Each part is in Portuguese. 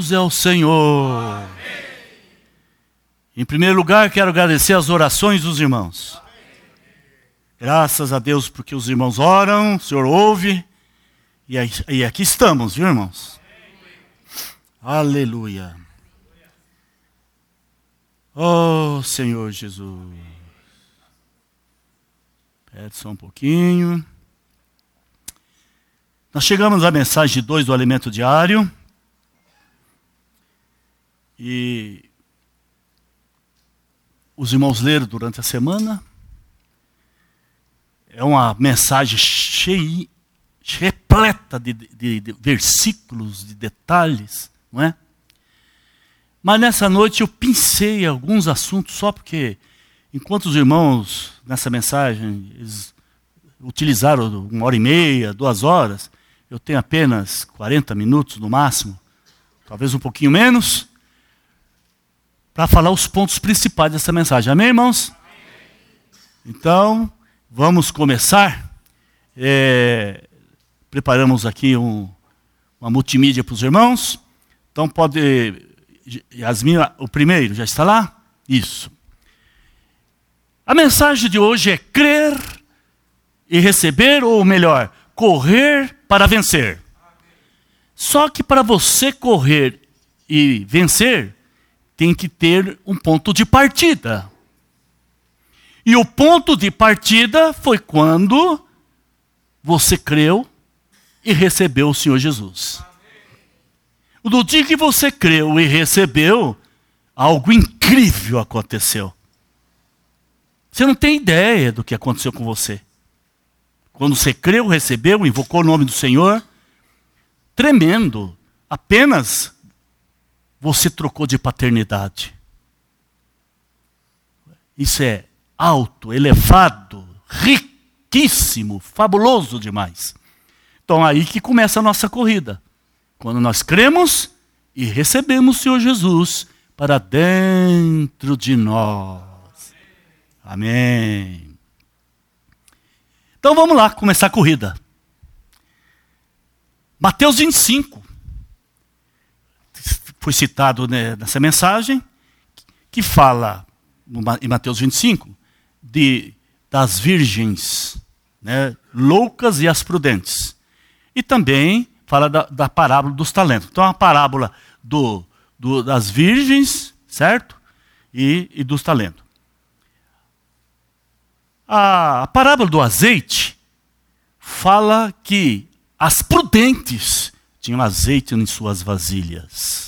Deus é o Senhor. Amém. Em primeiro lugar, quero agradecer as orações dos irmãos. Graças a Deus porque os irmãos oram, o Senhor ouve. E aqui estamos, viu, irmãos? Aleluia. Oh, Senhor Jesus. Pede só um pouquinho. Nós chegamos à mensagem 2 do alimento diário. E os irmãos leram durante a semana. É uma mensagem cheia, repleta de versículos, de detalhes, não é? Mas nessa noite eu pensei alguns assuntos só porque, enquanto os irmãos, nessa mensagem, eles utilizaram 1h30, 2 horas, eu tenho apenas 40 minutos no máximo, talvez um pouquinho menos, para falar os pontos principais dessa mensagem. Amém, irmãos? Então, vamos começar. Preparamos aqui uma multimídia para os irmãos. Então pode... Yasmin, o primeiro, já está lá? Isso. A mensagem de hoje é crer e receber, ou melhor, correr para vencer. Só que para você correr e vencer, tem que ter um ponto de partida. E o ponto de partida foi quando você creu e recebeu o Senhor Jesus. No dia que você creu e recebeu, algo incrível aconteceu. Você não tem ideia do que aconteceu com você. Quando você creu, recebeu, invocou o nome do Senhor, tremendo, apenas você trocou de paternidade. Isso é alto, elevado, riquíssimo, fabuloso demais. Então aí que começa a nossa corrida. Quando nós cremos e recebemos o Senhor Jesus para dentro de nós. Amém. Então vamos lá, começar a corrida. Mateus 25. Foi citado nessa mensagem, que fala, em Mateus 25, das virgens, né, loucas e as prudentes. E também fala da parábola dos talentos. Então, a parábola das virgens, certo? E dos talentos. A parábola do azeite fala que as prudentes tinham azeite em suas vasilhas.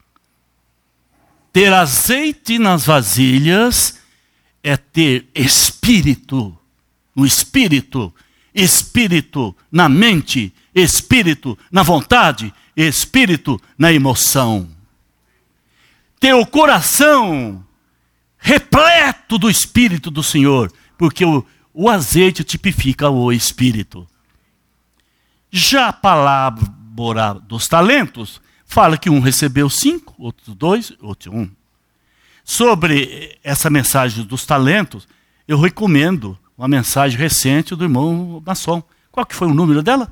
Ter azeite nas vasilhas é ter espírito no espírito, espírito na mente, espírito na vontade, espírito na emoção. Ter o coração repleto do Espírito do Senhor, porque o azeite tipifica o Espírito. Já a palavra dos talentos fala que um recebeu 5, outro 2, outro 1. Sobre essa mensagem dos talentos, eu recomendo uma mensagem recente do irmão Masson. Qual que foi o número dela?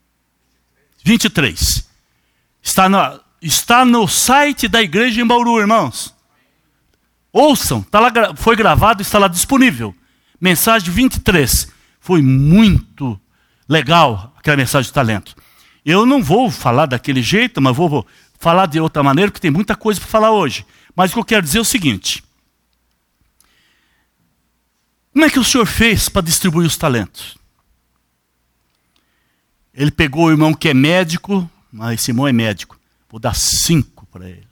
23. Está no site da igreja em Bauru, irmãos. Ouçam, foi gravado, está lá disponível. Mensagem 23. Foi muito legal aquela mensagem de talento. Eu não vou falar daquele jeito, mas vou falar de outra maneira, porque tem muita coisa para falar hoje. Mas o que eu quero dizer é o seguinte. Como é que o Senhor fez para distribuir os talentos? Ele pegou o irmão que é médico, mas esse irmão é médico. Vou dar 5 para ele.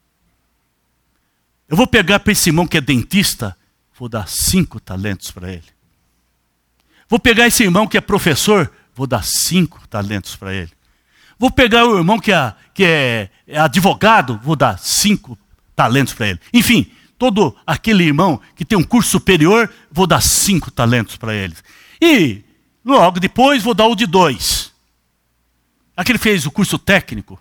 Eu vou pegar para esse irmão que é dentista, vou dar 5 talentos para ele. Vou pegar esse irmão que é professor, vou dar 5 talentos para ele. Vou pegar o irmão que é advogado, vou dar 5 talentos para ele. Enfim, todo aquele irmão que tem um curso superior, vou dar 5 talentos para ele. E logo depois vou dar o de 2. Aquele fez o curso técnico,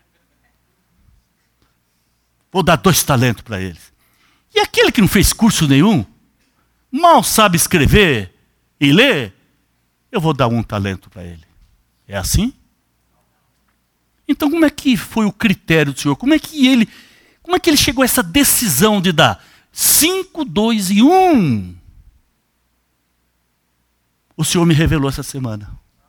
vou dar 2 talentos para ele. E aquele que não fez curso nenhum, mal sabe escrever e ler, eu vou dar 1 talento para ele. É assim? Então como é que foi o critério do Senhor? Como é que ele chegou a essa decisão de dar 5, 2 e 1? O Senhor me revelou essa semana.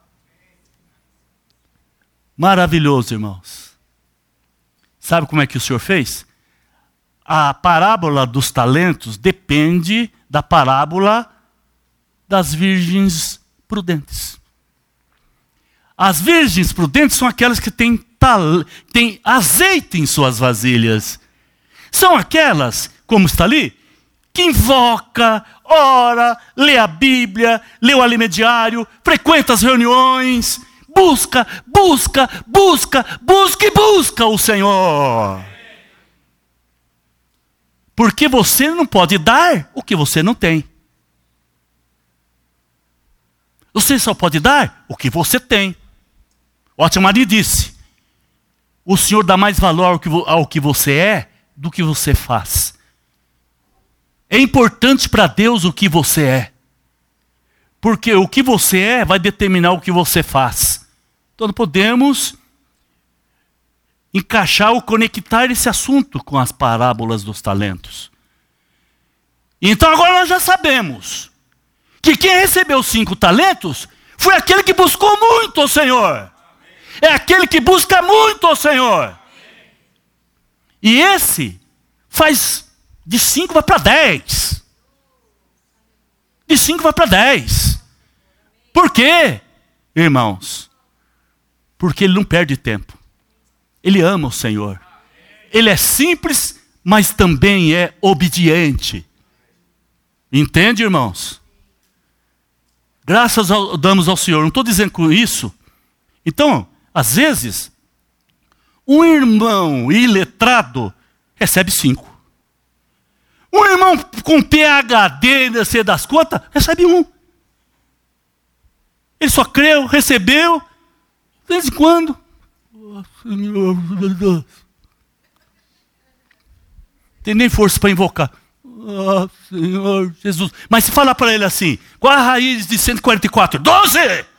Maravilhoso, irmãos. Sabe como é que o Senhor fez? A parábola dos talentos depende da parábola das virgens prudentes. As virgens prudentes são aquelas que têm azeite em suas vasilhas. São aquelas, como está ali, que invoca, ora, lê a Bíblia, lê o alimento diário, frequenta as reuniões, busca e busca o Senhor. Porque você não pode dar o que você não tem. Você só pode dar o que você tem. Otmar disse, o Senhor dá mais valor ao que você é do que você faz. É importante para Deus o que você é. Porque o que você é vai determinar o que você faz. Então não podemos encaixar ou conectar esse assunto com as parábolas dos talentos. Então agora nós já sabemos que quem recebeu 5 talentos foi aquele que buscou muito o Senhor. É aquele que busca muito o Senhor. E esse faz de 5 vai para 10. De 5 vai para 10. Por quê, irmãos? Porque ele não perde tempo. Ele ama o Senhor. Ele é simples, mas também é obediente. Entende, irmãos? Graças damos ao Senhor. Não estou dizendo com isso. Então, às vezes, um irmão iletrado recebe 5. Um irmão com PhD, não sei das contas, recebe 1. Ele só creu, recebeu, de vez em quando. Oh, Senhor, Deus. Tem nem força para invocar. Oh, Senhor Jesus. Mas se falar para ele assim, qual a raiz de 144? 12!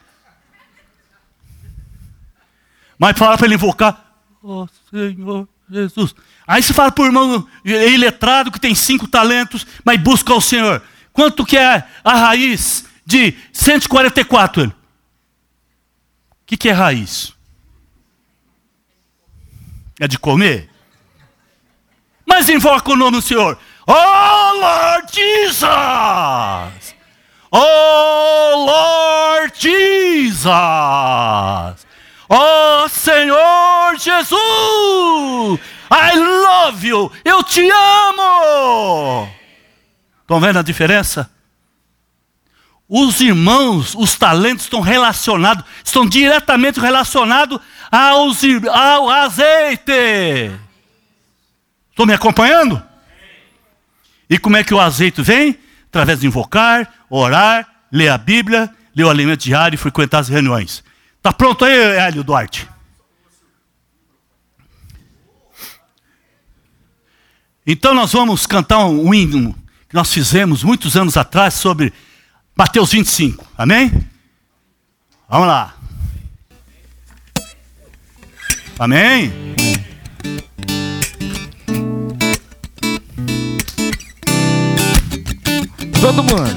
Mas fala para ele invocar, oh Senhor Jesus. Aí se fala para o irmão iletrado que tem 5 talentos, mas busca o Senhor. Quanto que é a raiz de 144? O que é raiz? É de comer? Mas invoca o nome do Senhor. Oh Lord Jesus! Oh Lord Jesus! Oh Senhor Jesus! I love you! Eu te amo! Estão vendo a diferença? Os irmãos, os talentos estão diretamente relacionados ao azeite. Estão me acompanhando? E como é que o azeite vem? Através de invocar, orar, ler a Bíblia, ler o alimento diário e frequentar as reuniões. Está pronto aí, Hélio Duarte? Então nós vamos cantar um hino que nós fizemos muitos anos atrás sobre Mateus 25. Amém? Vamos lá. Amém? Todo mundo.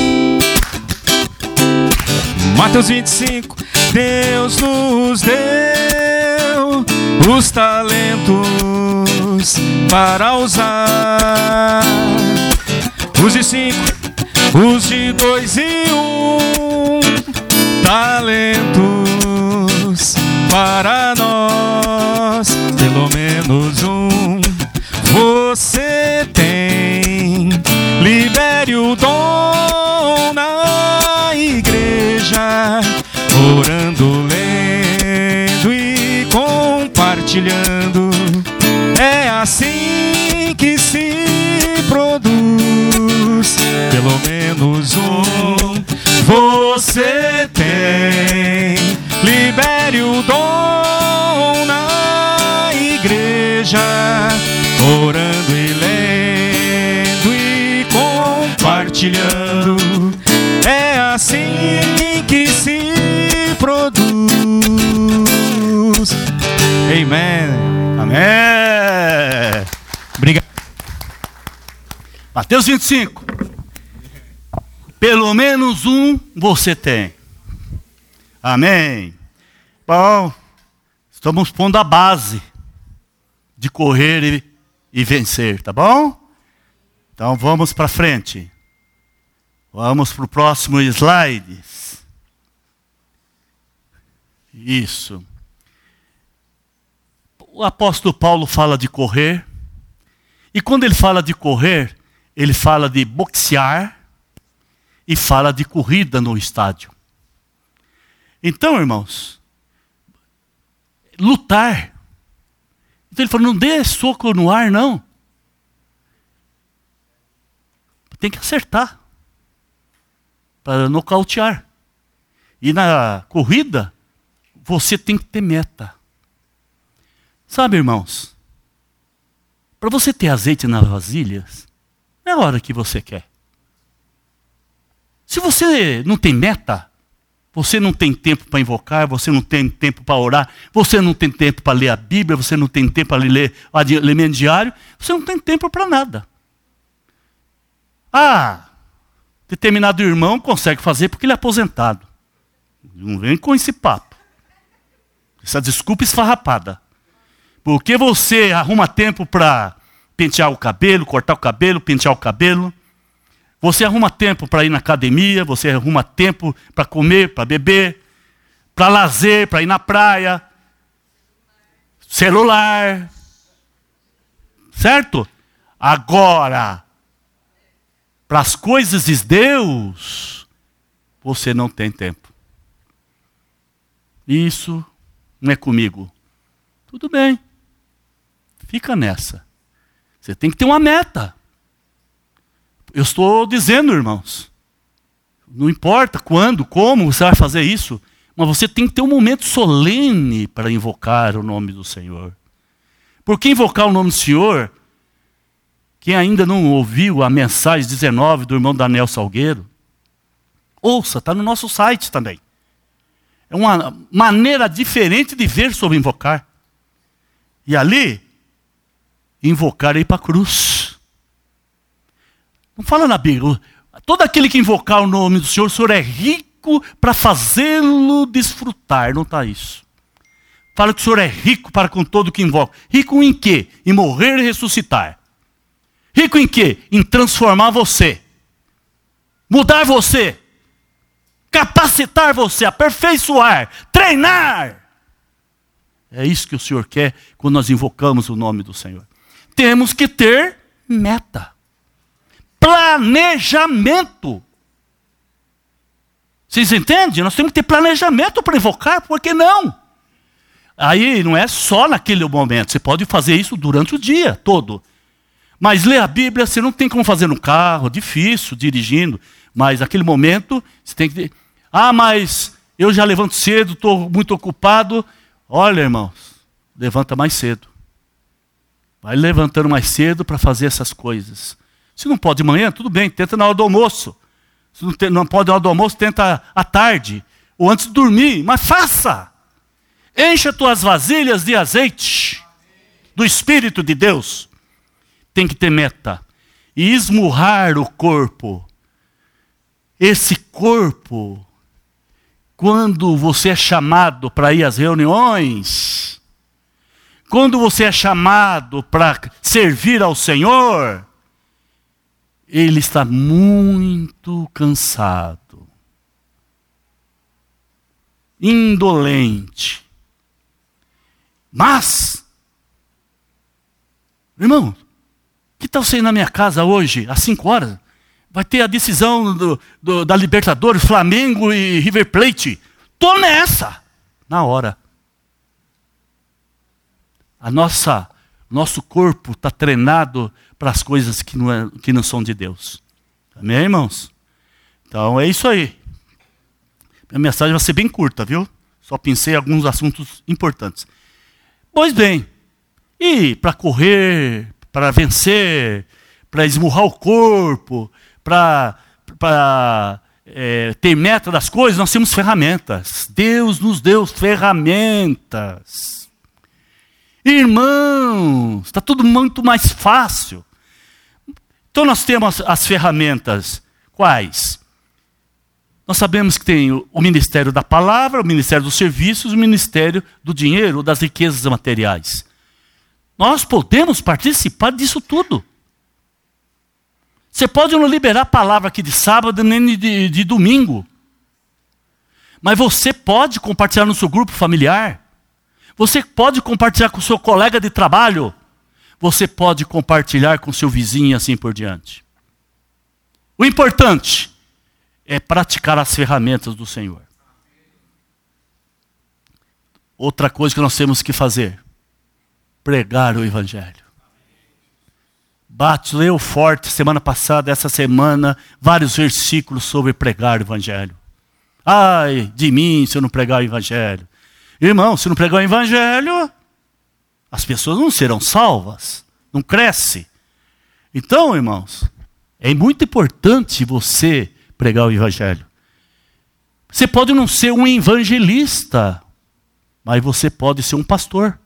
Mateus 25. Deus nos deu os talentos para usar. Os de 5, os de 2 e 1 talentos para nós, pelo menos um você tem. Libere o dom na igreja, orando, lendo e compartilhando. É assim que se produz pelo menos um você tem. Libere o dom na igreja, orando e lendo e compartilhando. É assim que se produz. Amém. Amém. Obrigado. Mateus 25. Pelo menos um você tem. Amém. Bom, estamos pondo a base de correr e vencer, tá bom? Então vamos para frente. Vamos para o próximo slide. Isso. O apóstolo Paulo fala de correr. E quando ele fala de correr, ele fala de boxear e fala de corrida no estádio. Então, irmãos, lutar. Então ele falou, não dê soco no ar, não. Tem que acertar para nocautear. E na corrida, você tem que ter meta. Sabe, irmãos, para você ter azeite nas vasilhas, é a hora que você quer. Se você não tem meta, você não tem tempo para invocar, você não tem tempo para orar, você não tem tempo para ler a Bíblia, você não tem tempo para ler o elemento diário, você não tem tempo para nada. Determinado irmão consegue fazer porque ele é aposentado. Não vem com esse papo. Essa desculpa esfarrapada. Porque você arruma tempo para pentear o cabelo, cortar o cabelo, pentear o cabelo. Você arruma tempo para ir na academia, você arruma tempo para comer, para beber, para lazer, para ir na praia. Celular. Certo? Agora, para as coisas de Deus, você não tem tempo. Isso não é comigo. Tudo bem. Fica nessa. Você tem que ter uma meta. Eu estou dizendo, irmãos, não importa quando, como você vai fazer isso, mas você tem que ter um momento solene para invocar o nome do Senhor. Porque invocar o nome do Senhor, quem ainda não ouviu a mensagem 19 do irmão Daniel Salgueiro, ouça, está no nosso site também. É uma maneira diferente de ver sobre invocar. E ali, invocar é ir para a cruz. Não fala na Bíblia. Todo aquele que invocar o nome do Senhor, o Senhor é rico para fazê-lo desfrutar. Não está isso. Fala que o Senhor é rico para com todo que invoca. Rico em quê? Em morrer e ressuscitar. Rico em quê? Em transformar você. Mudar você. Capacitar você. Aperfeiçoar. Treinar. É isso que o Senhor quer quando nós invocamos o nome do Senhor. Temos que ter meta. Planejamento. Vocês entendem? Nós temos que ter planejamento para invocar, por que não? Aí não é só naquele momento, você pode fazer isso durante o dia todo. Mas ler a Bíblia você não tem como fazer no carro, difícil, dirigindo. Mas naquele momento você tem que... mas eu já levanto cedo, estou muito ocupado. Olha, irmãos, levanta mais cedo. Vai levantando mais cedo para fazer essas coisas. Se não pode de manhã, tudo bem, tenta na hora do almoço. Se não pode na hora do almoço, tenta à tarde, ou antes de dormir, mas faça. Encha tuas vasilhas de azeite, do Espírito de Deus. Tem que ter meta. E esmurrar o corpo. Esse corpo, quando você é chamado para ir às reuniões, quando você é chamado para servir ao Senhor, ele está muito cansado, indolente. Mas, irmão, que tal você ir na minha casa hoje, às 5 horas? Vai ter a decisão da Libertadores, Flamengo e River Plate. Estou nessa, na hora. Nosso corpo está treinado para as coisas que não são de Deus. Amém, irmãos? Então é isso aí. Minha mensagem vai ser bem curta, viu? Só pensei em alguns assuntos importantes. Pois bem, e para correr, para vencer, para esmurrar o corpo, para ter meta das coisas, nós temos ferramentas. Deus nos deu ferramentas. Irmãos, está tudo muito mais fácil. Então nós temos as ferramentas. Quais? Nós sabemos que tem o ministério da palavra, o ministério dos serviços, o ministério do dinheiro, das riquezas materiais. Nós podemos participar disso tudo. Você pode não liberar a palavra aqui de sábado nem de domingo. Mas você pode compartilhar no seu grupo familiar. Você pode compartilhar com o seu colega de trabalho. Você pode compartilhar com o seu vizinho e assim por diante. O importante é praticar as ferramentas do Senhor. Outra coisa que nós temos que fazer: pregar o Evangelho. Leu forte semana passada, essa semana, vários versículos sobre pregar o Evangelho. Ai de mim se eu não pregar o Evangelho. Irmão, se não pregar o Evangelho, as pessoas não serão salvas, não crescem. Então, irmãos, é muito importante você pregar o Evangelho. Você pode não ser um evangelista, mas você pode ser um pastor.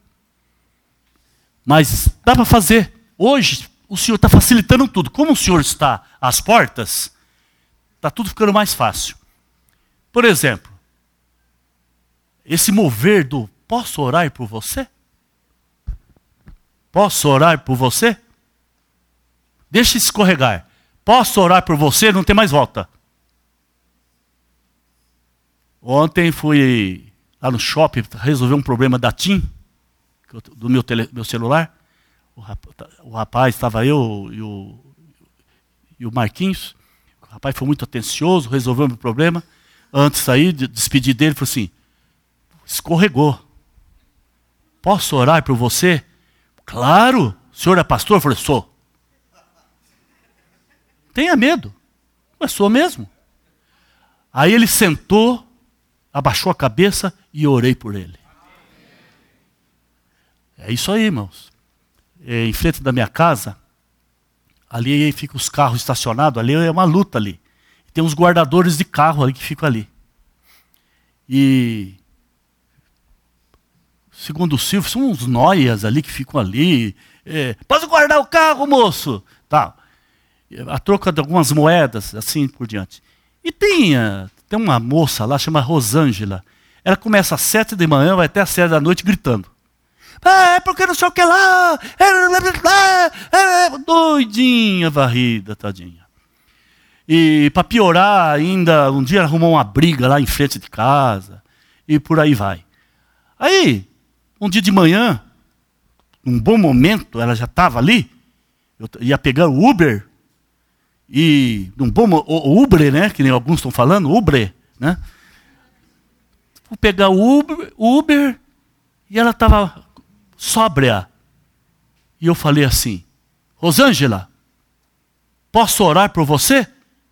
Mas dá para fazer. Hoje, o Senhor está facilitando tudo. Como o Senhor está às portas, está tudo ficando mais fácil. Por exemplo, esse mover do posso orar por você? Posso orar por você? Deixa escorregar. Posso orar por você? Não tem mais volta. Ontem fui lá no shopping resolver um problema da TIM, do meu celular. O rapaz, estava eu e o Marquinhos. O rapaz foi muito atencioso, resolveu o meu problema. Antes de sair, despedi dele, falou assim: escorregou. Posso orar por você? Claro. O senhor é pastor? Eu falei: sou. Tenha medo. Mas sou mesmo. Aí ele sentou, abaixou a cabeça e orei por ele. É isso aí, irmãos. Em frente da minha casa, ali ficam os carros estacionados, ali é uma luta ali. Tem uns guardadores de carro ali que ficam ali. E, segundo o Silvio, são uns noias ali que ficam ali. Pode guardar o carro, moço? Tá. A troca de algumas moedas, assim por diante. E tem uma moça lá, chama Rosângela. Ela começa às 7 da manhã, vai até às 7 da noite gritando. Porque não sei o que lá. Doidinha, varrida, tadinha. E para piorar ainda, um dia ela arrumou uma briga lá em frente de casa. E por aí vai. Aí, um dia de manhã, num bom momento, ela já estava ali. Eu ia pegar o Uber. E num bom o Uber, né? Que nem alguns estão falando, Uber, né? Vou pegar o Uber e ela estava sóbria. E eu falei assim: Rosângela, posso orar por você?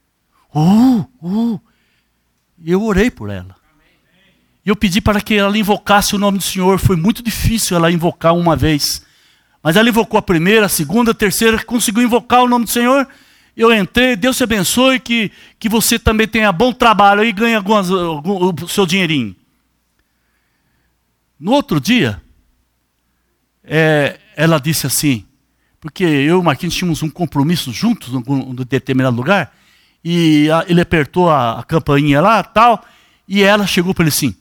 E eu orei por ela. E eu pedi para que ela invocasse o nome do Senhor. Foi muito difícil ela invocar uma vez. Mas ela invocou a primeira, a segunda, a terceira, conseguiu invocar o nome do Senhor. Eu entrei, Deus te abençoe, que você também tenha bom trabalho e ganhe o seu dinheirinho. No outro dia, ela disse assim, porque eu e o Marquinhos tínhamos um compromisso juntos num determinado lugar, e ele apertou a campainha lá, tal, e ela chegou para ele assim,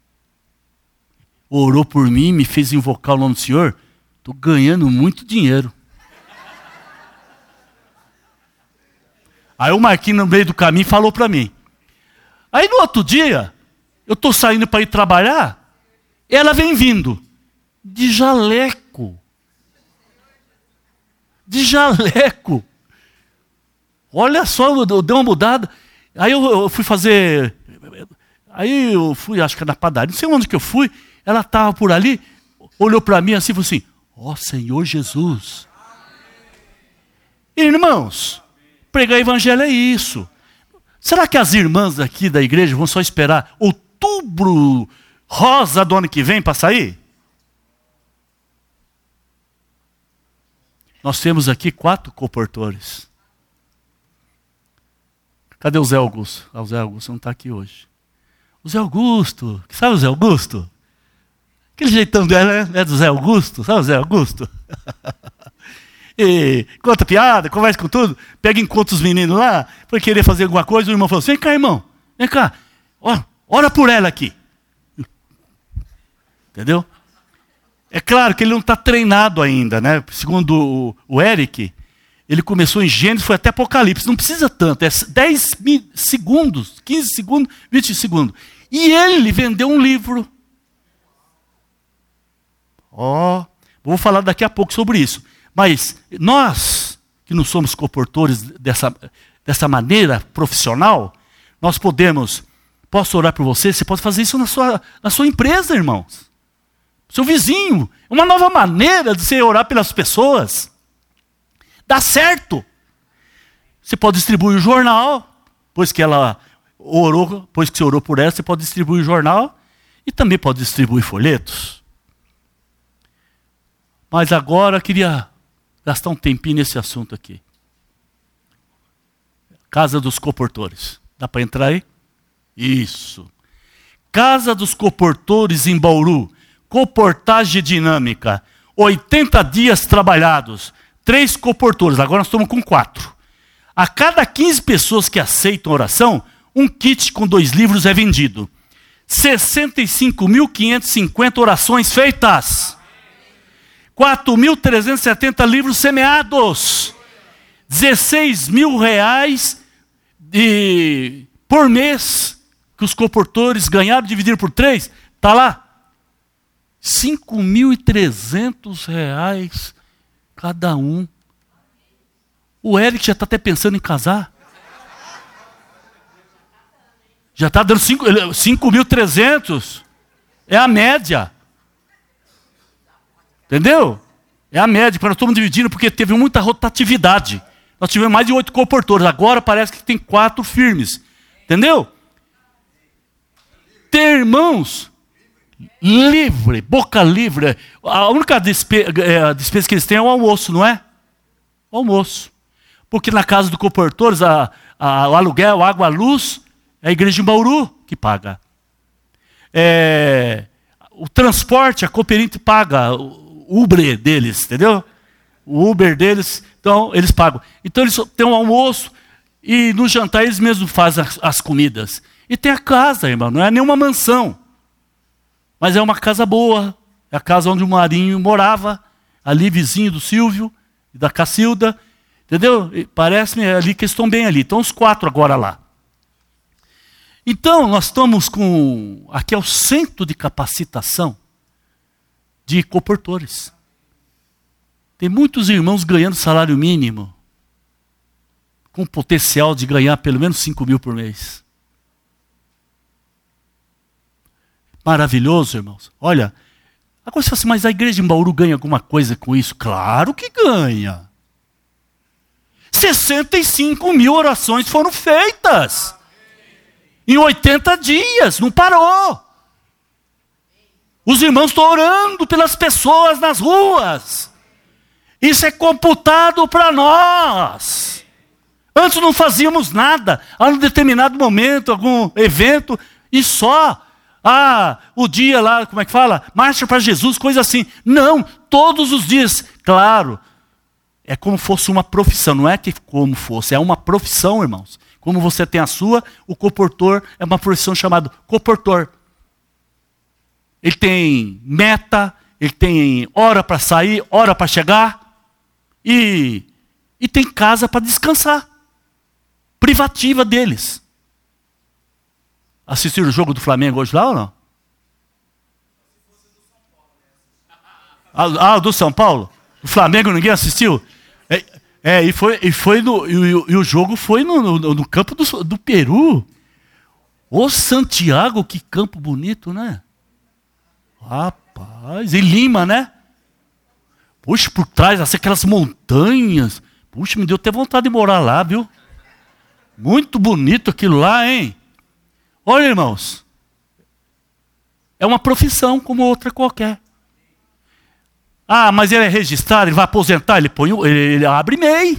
orou por mim, me fez invocar o nome do Senhor, estou ganhando muito dinheiro. Aí o Marquinhos, no meio do caminho, falou para mim. Aí no outro dia, eu estou saindo para ir trabalhar, ela vem vindo, de jaleco. De jaleco. Olha só, deu uma mudada. Aí eu fui fazer... Aí eu fui, acho que na padaria, não sei onde que eu fui, ela estava por ali, olhou para mim assim e falou assim, ó Senhor Jesus. Irmãos, pregar o evangelho é isso. Será que as irmãs aqui da igreja vão só esperar outubro rosa do ano que vem para sair? Nós temos aqui 4 comportores. Cadê o Zé Augusto? O Zé Augusto não está aqui hoje. O Zé Augusto, sabe o Zé Augusto? Aquele jeitão dela, né? Do Zé Augusto, sabe o Zé Augusto? E conta piada, conversa com tudo, pega e encontra os meninos lá, foi querer fazer alguma coisa, o irmão falou assim, vem cá, irmão, vem cá, ora por ela aqui. Entendeu? É claro que ele não está treinado ainda, né? Segundo o Eric, ele começou em Gênesis, foi até Apocalipse, não precisa tanto, é 10 segundos, 15 segundos, 20 segundos. E ele vendeu um livro. Vou falar daqui a pouco sobre isso. Mas nós, que não somos coportores dessa maneira profissional, nós posso orar por você, você pode fazer isso na sua empresa, irmãos. Seu vizinho, uma nova maneira de você orar pelas pessoas. Dá certo. Você pode distribuir o jornal, pois que você orou por ela, você pode distribuir o jornal e também pode distribuir folhetos. Mas agora eu queria gastar um tempinho nesse assunto aqui. Casa dos Coportores. Dá para entrar aí? Isso. Casa dos Coportores em Bauru. Coportagem dinâmica. 80 dias trabalhados. 3 coportores. Agora nós estamos com 4. A cada 15 pessoas que aceitam oração, um kit com 2 livros é vendido. 65.550 orações feitas. 4.370 livros semeados. 16 mil reais por mês que os coportores ganharam, dividiram por 3, está lá. 5.300 reais cada um. O Eric já está até pensando em casar. Já está dando 5.300. É a média. Entendeu? É a média, nós estamos dividindo porque teve muita rotatividade. Nós tivemos mais de 8 coportores, agora parece que tem 4 firmes. Entendeu? Ter irmãos livre, boca livre. A única despesa que eles têm é o almoço, não é? O almoço. Porque na casa do coportores, o aluguel, a água, a luz, é a igreja de Bauru que paga. O transporte, a Cooperinte paga. O Uber deles, entendeu? O Uber deles, então eles pagam. Então eles têm um almoço e no jantar eles mesmos fazem as comidas. E tem a casa, irmão, não é nenhuma mansão. Mas é uma casa boa. É a casa onde o Marinho morava, ali vizinho do Silvio e da Cacilda. Entendeu? Parece-me ali que estão bem ali. Estão os 4 agora lá. Então nós estamos aqui é o centro de capacitação de coportores. Tem muitos irmãos ganhando salário mínimo, com potencial de ganhar pelo menos 5 mil por mês. Maravilhoso, irmãos. Olha, agora você fala assim, mas a igreja em Bauru ganha alguma coisa com isso? Claro que ganha. 65 mil orações foram feitas. Em 80 dias, não parou. Os irmãos estão orando pelas pessoas nas ruas. Isso é computado para nós. Antes não fazíamos nada. A um determinado momento, algum evento, e só. O dia lá, como é que fala? Marcha para Jesus, coisa assim. Não, todos os dias. Claro, é como fosse uma profissão. Não é que como fosse, é uma profissão, irmãos. Como você tem a sua, o coportor é uma profissão chamada coportor. Ele tem meta, ele tem hora para sair, hora para chegar. E tem casa para descansar. Privativa deles. Assistiram o jogo do Flamengo hoje lá ou não? Do São Paulo? O Flamengo ninguém assistiu? E o jogo foi no campo do Peru. Ô Santiago, que campo bonito, né? Rapaz, em Lima, né? Puxa, por trás, assim, aquelas montanhas. Puxa, me deu até vontade de morar lá, viu? Muito bonito aquilo lá, hein? Olha, irmãos. É uma profissão como outra qualquer. Mas ele é registrado, ele vai aposentar, ele abre MEI.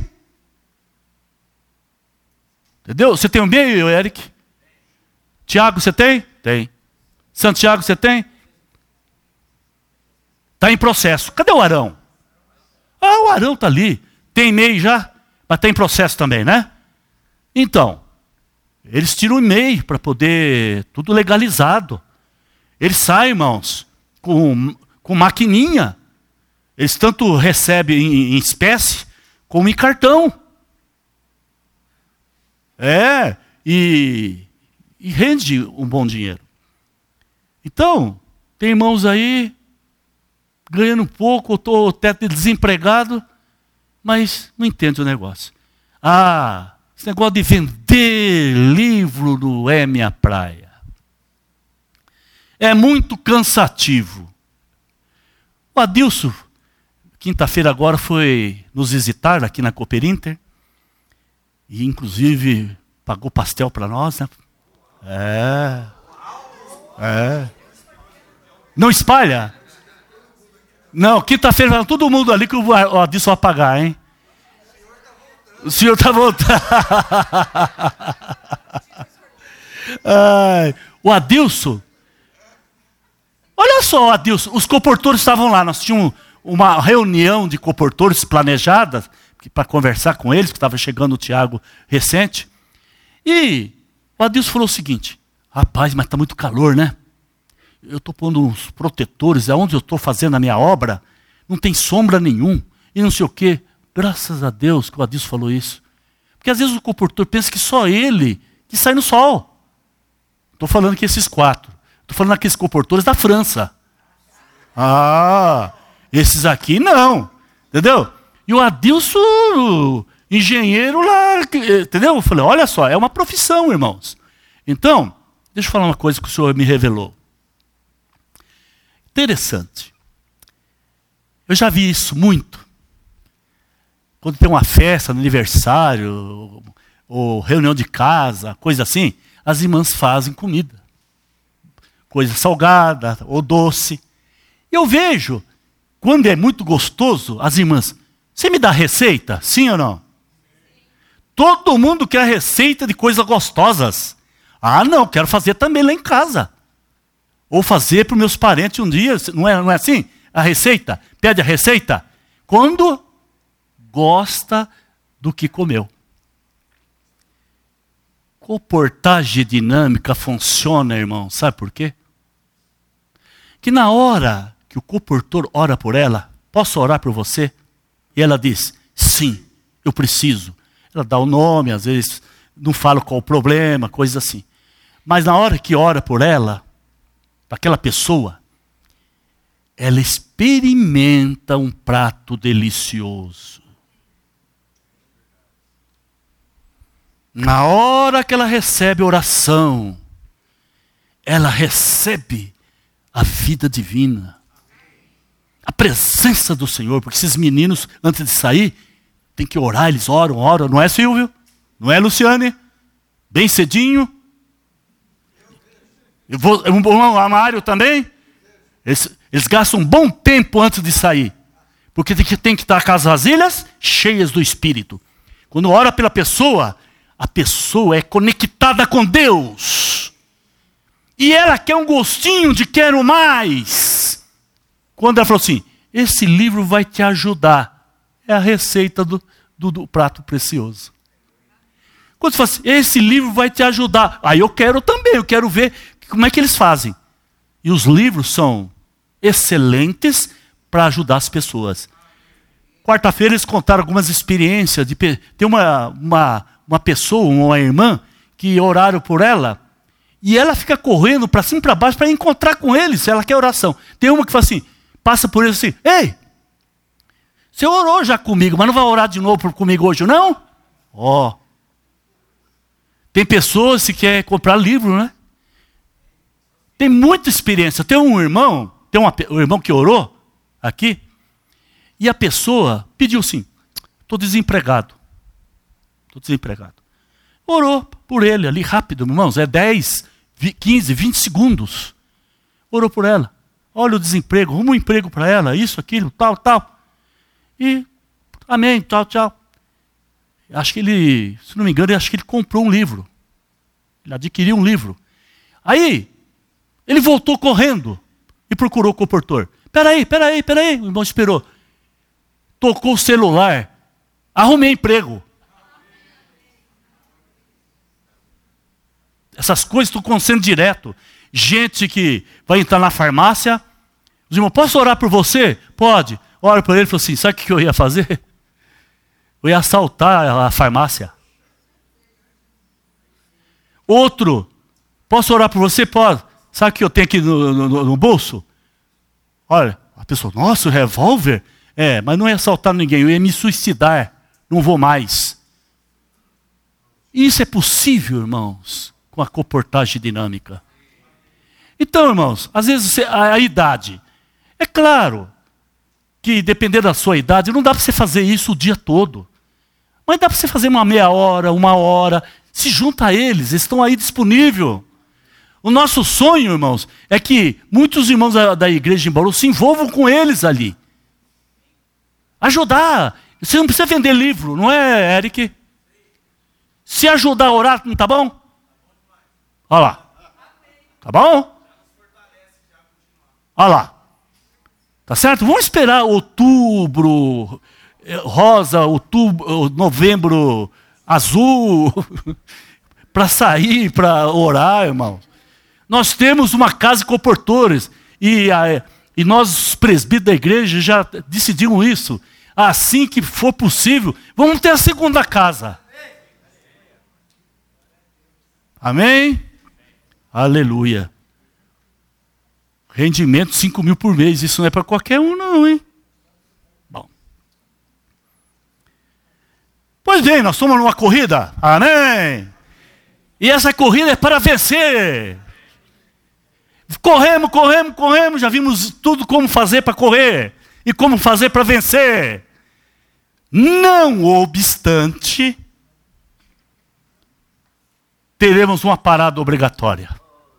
Entendeu? Você tem um MEI, Eric? Tiago, você tem? Tem. Santiago, você tem? Está em processo. Cadê o Arão? Ah, o Arão está ali. Tem MEI já, mas está em processo também, né? Então, eles tiram o MEI para poder, tudo legalizado. Eles saem, irmãos, com maquininha. Eles tanto recebem em espécie, como em cartão. E rende um bom dinheiro. Então, tem irmãos aí, ganhando pouco, eu estou até desempregado, mas não entende o negócio. Ah, esse negócio de vender livro não é minha praia. É muito cansativo. O Adilson, quinta-feira agora, foi nos visitar aqui na Cooperinter, e inclusive pagou pastel para nós, né? Não espalha? Não, quinta-feira vai todo mundo ali que o Adilson vai pagar, hein? O senhor está voltando. O Adilson. Olha só, Adilson, os coportores estavam lá. Nós tínhamos uma reunião de coportores planejada para conversar com eles, que estava chegando o Tiago recente. E o Adilson falou o seguinte: rapaz, mas está muito calor, né? Eu estou pondo uns protetores, aonde eu estou fazendo a minha obra, não tem sombra nenhum, e não sei o quê. Graças a Deus que o Adilson falou isso. Porque às vezes o coportor pensa que só ele que sai no sol. Estou falando que esses 4. Estou falando aqueles coportores da França. Ah, esses aqui não. Entendeu? E o Adilson, engenheiro lá, entendeu? Eu falei, olha só, é uma profissão, irmãos. Então, deixa eu falar uma coisa que o senhor me revelou. Interessante. Eu já vi isso muito. Quando tem uma festa, aniversário, ou reunião de casa, coisa assim, as irmãs fazem comida. Coisa salgada ou doce. E eu vejo, quando é muito gostoso, as irmãs, você me dá receita? Sim ou não? Todo mundo quer receita de coisas gostosas. Ah, não, quero fazer também lá em casa. Ou fazer para os meus parentes um dia, não é assim? A receita, pede a receita. Quando gosta do que comeu. Comportagem dinâmica funciona, irmão. Sabe por quê? Que na hora que o coportor ora por ela, posso orar por você? E ela diz, sim, eu preciso. Ela dá o nome, às vezes não fala qual o problema, coisa assim. Mas na hora que ora por ela, para aquela pessoa, ela experimenta um prato delicioso. Na hora que ela recebe oração, ela recebe a vida divina, a presença do Senhor, porque esses meninos, antes de sair, tem que orar, eles oram, não é, Silvio? Não é, Luciane? Bem cedinho. O Amário também? Eles gastam um bom tempo antes de sair, porque tem que estar com as vasilhas cheias do Espírito. Quando ora pela pessoa, a pessoa é conectada com Deus. E ela quer um gostinho de quero mais. Quando ela falou assim, esse livro vai te ajudar. É a receita do prato precioso. Quando você fala assim, esse livro vai te ajudar. Aí eu quero também, eu quero ver como é que eles fazem. E os livros são excelentes para ajudar as pessoas. Quarta-feira eles contaram algumas experiências. Tem uma pessoa, uma irmã, que oraram por ela, e ela fica correndo para cima e para baixo para encontrar com eles, ela quer oração. Tem uma que fala assim, passa por ele assim, ei, você orou já comigo, mas não vai orar de novo comigo hoje, não? Tem pessoas que querem comprar livro, né? Tem muita experiência. Tem um irmão que orou aqui, e a pessoa pediu assim, estou desempregado. Orou por ele ali rápido, irmãos, 10, 15, 20 segundos. Orou por ela. Olha o desemprego, arruma um emprego para ela, isso, aquilo, tal. E, amém, tchau. Acho que ele, se não me engano, acho que ele comprou um livro. Ele adquiriu um livro. Aí, ele voltou correndo e procurou o coportor. Peraí. O irmão esperou. Tocou o celular. Arrumei emprego. Essas coisas estão acontecendo direto. Gente que vai entrar na farmácia. Os irmãos, posso orar por você? Pode. Ora por ele e falou assim, sabe o que eu ia fazer? Eu ia assaltar a farmácia. Outro, posso orar por você? Pode. Sabe o que eu tenho aqui no bolso? Olha, a pessoa, nossa, o revólver? Mas não ia assaltar ninguém, eu ia me suicidar. Não vou mais. Isso é possível, irmãos, com a comportagem dinâmica. Então, irmãos, às vezes a idade. É claro que, dependendo da sua idade, não dá para você fazer isso o dia todo. Mas dá para você fazer uma meia hora, 1 hora. Se junta a eles estão aí disponíveis. O nosso sonho, irmãos, é que muitos irmãos da igreja em Bauru se envolvam com eles ali. Ajudar. Você não precisa vender livro, não é, Eric? Se ajudar a orar, não tá bom? Olha lá. Tá bom? Olha lá. Tá certo? Vamos esperar outubro rosa, outubro, novembro azul, para sair, para orar, irmãos. Nós temos uma casa de comportores e nós, os presbíteros da igreja, já decidimos isso. Assim que for possível, vamos ter a segunda casa. Amém? Aleluia. Rendimento 5.000 por mês, isso não é para qualquer um não, hein? Bom. Pois bem, nós estamos numa corrida, amém? E essa corrida é para vencer. Corremos, já vimos tudo como fazer para correr e como fazer para vencer. Não obstante, teremos uma parada obrigatória.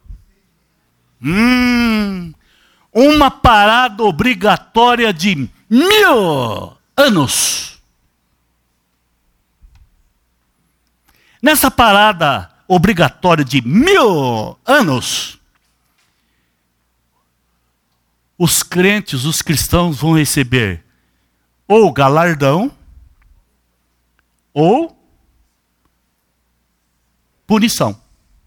Uma parada obrigatória de 1000 anos. Nessa parada obrigatória de 1000 anos, os crentes, os cristãos vão receber ou galardão ou punição.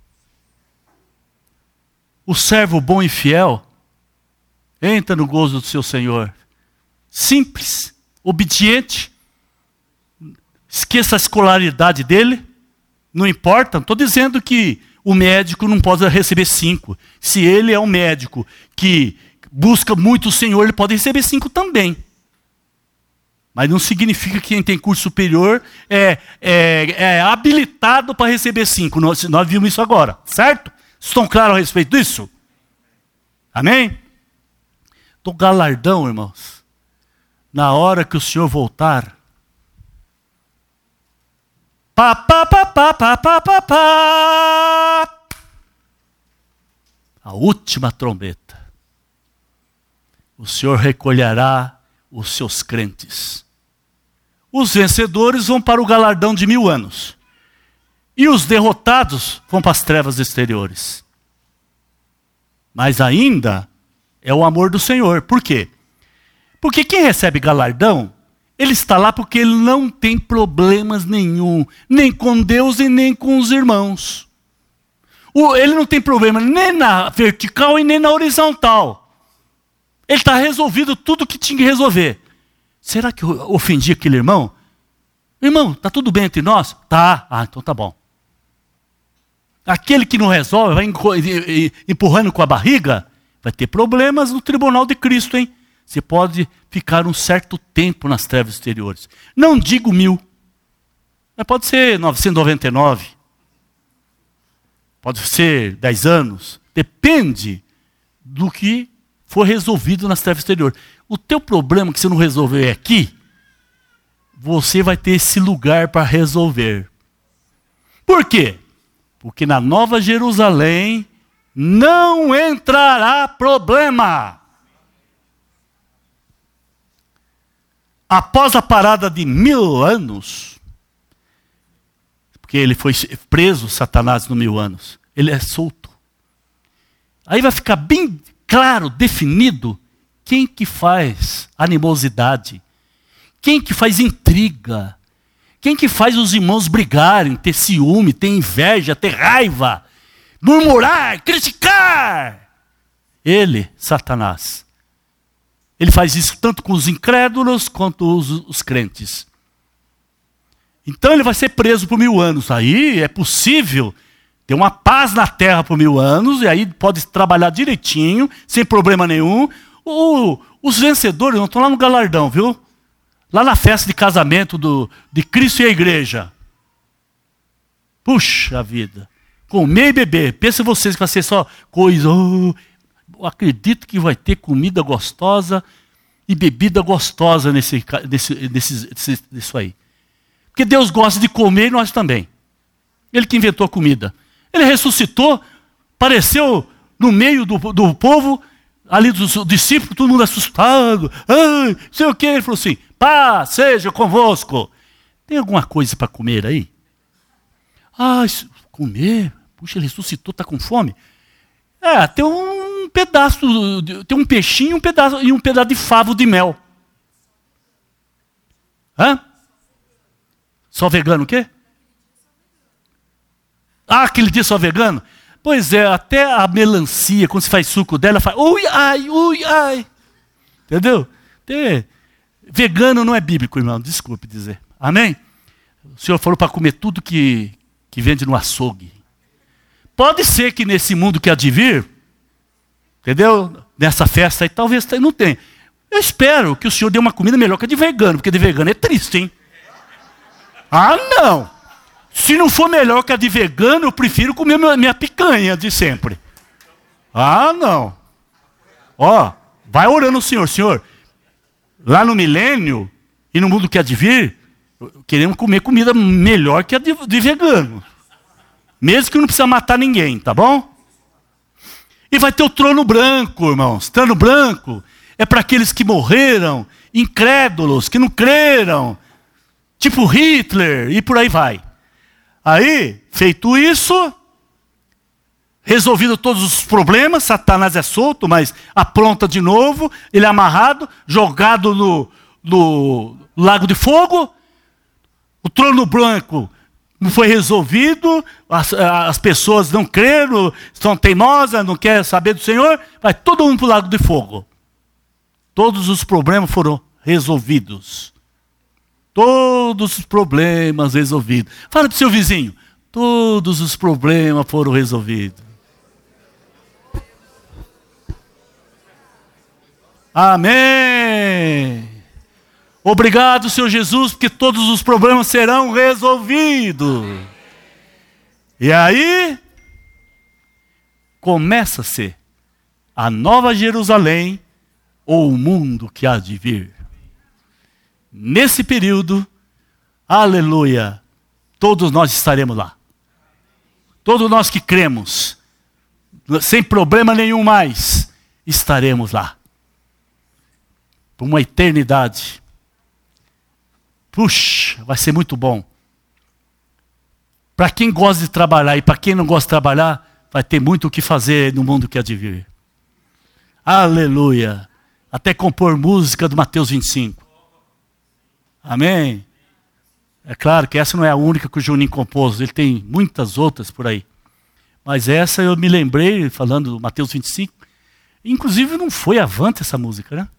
O servo bom e fiel entra no gozo do seu Senhor. Simples, obediente. Esqueça a escolaridade dele. Não importa, não estou dizendo que o médico não pode receber 5. Se ele é um médico que busca muito o Senhor, ele pode receber 5 também. Mas não significa que quem tem curso superior é habilitado para receber 5. Nós vimos isso agora, certo? Estão claros a respeito disso? Amém? Então, galardão, irmãos, na hora que o Senhor voltar, a última trombeta, o Senhor recolherá os seus crentes. Os vencedores vão para o galardão de 1000 anos. E os derrotados vão para as trevas exteriores. Mas ainda é o amor do Senhor. Por quê? Porque quem recebe galardão, ele está lá porque ele não tem problemas nenhum, nem com Deus e nem com os irmãos. Ele não tem problema nem na vertical e nem na horizontal. Ele está resolvido tudo o que tinha que resolver. Será que eu ofendi aquele irmão? Irmão, está tudo bem entre nós? Tá. Então tá bom. Aquele que não resolve, vai empurrando com a barriga, vai ter problemas no tribunal de Cristo, hein? Você pode ficar um certo tempo nas trevas exteriores. Não digo 1000. Mas pode ser 999. Pode ser 10 anos. Depende do que for resolvido nas trevas exteriores. O teu problema que você não resolveu aqui, você vai ter esse lugar para resolver. Por quê? Porque na Nova Jerusalém não entrará problema. Após a parada de 1000 anos, porque ele foi preso, Satanás, no 1000 anos, ele é solto. Aí vai ficar bem claro, definido, quem que faz animosidade? Quem que faz intriga? Quem que faz os irmãos brigarem, ter ciúme, ter inveja, ter raiva, murmurar, criticar? Ele, Satanás. Ele faz isso tanto com os incrédulos quanto os crentes. Então ele vai ser preso por 1000 anos. Aí é possível ter uma paz na terra por 1000 anos, e aí pode trabalhar direitinho, sem problema nenhum. Os vencedores não estão lá no galardão, viu? Lá na festa de casamento de Cristo e a igreja. Puxa vida. Comer e beber. Pensa vocês que vai ser só coisa. Eu acredito que vai ter comida gostosa e bebida gostosa nisso aí. Porque Deus gosta de comer e nós também. Ele que inventou a comida. Ele ressuscitou, apareceu no meio do povo, ali dos discípulos, todo mundo assustado. Ai, sei o quê. Ele falou assim: paz seja convosco. Tem alguma coisa para comer aí? Ah, comer? Puxa, ele ressuscitou, está com fome? Tem um pedaço, tem um peixinho e um pedaço de favo de mel. Hã? Só vegano o quê? Aquele dia só vegano? Pois é, até a melancia, quando se faz suco dela, faz ui, ai. Entendeu? Vegano não é bíblico, irmão, desculpe dizer. Amém? O Senhor falou para comer tudo que vende no açougue. Pode ser que nesse mundo que há de vir, entendeu? Nessa festa aí, talvez não tenha. Eu espero que o Senhor dê uma comida melhor que a de vegano, porque de vegano é triste, hein? Ah, não! Se não for melhor que a de vegano, eu prefiro comer minha picanha de sempre. Ah, não! Ó, vai orando o Senhor. Senhor, lá no milênio e no mundo que há de vir, queremos comer comida melhor que a de vegano. Mesmo que não precisa matar ninguém, tá bom? E vai ter o trono branco, irmãos. Trono branco é para aqueles que morreram, incrédulos, que não creram, tipo Hitler, e por aí vai. Aí, feito isso, resolvido todos os problemas, Satanás é solto, mas apronta de novo, ele é amarrado, jogado no lago de fogo, o trono branco não foi resolvido, as pessoas não creram, são teimosas, não querem saber do Senhor, vai todo mundo para o lago de fogo. Todos os problemas foram resolvidos. Todos os problemas resolvidos. Fala para o seu vizinho, todos os problemas foram resolvidos. Amém. Obrigado, Senhor Jesus, porque todos os problemas serão resolvidos. E aí, começa-se a nova Jerusalém, ou o mundo que há de vir. Nesse período, aleluia, todos nós estaremos lá. Todos nós que cremos, sem problema nenhum mais, estaremos lá. Por uma eternidade. Puxa, vai ser muito bom. Para quem gosta de trabalhar e para quem não gosta de trabalhar, vai ter muito o que fazer no mundo que há de vir. Aleluia. Até compor música do Mateus 25. Amém? É claro que essa não é a única que o Juninho compôs, ele tem muitas outras por aí. Mas essa eu me lembrei, falando do Mateus 25. Inclusive não foi avante essa música, né?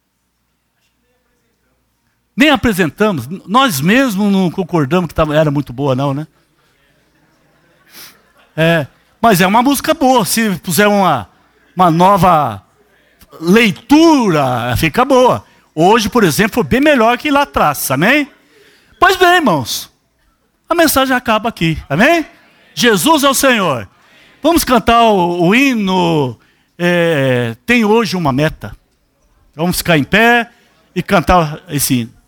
Nem apresentamos. Nós mesmos não concordamos que era muito boa, não, né? Mas é uma música boa. Se puser uma nova leitura, fica boa. Hoje, por exemplo, foi bem melhor que lá atrás, amém? Pois bem, irmãos, a mensagem acaba aqui, amém? Jesus é o Senhor. Vamos cantar o hino. Tem hoje uma meta. Vamos ficar em pé e cantar esse hino.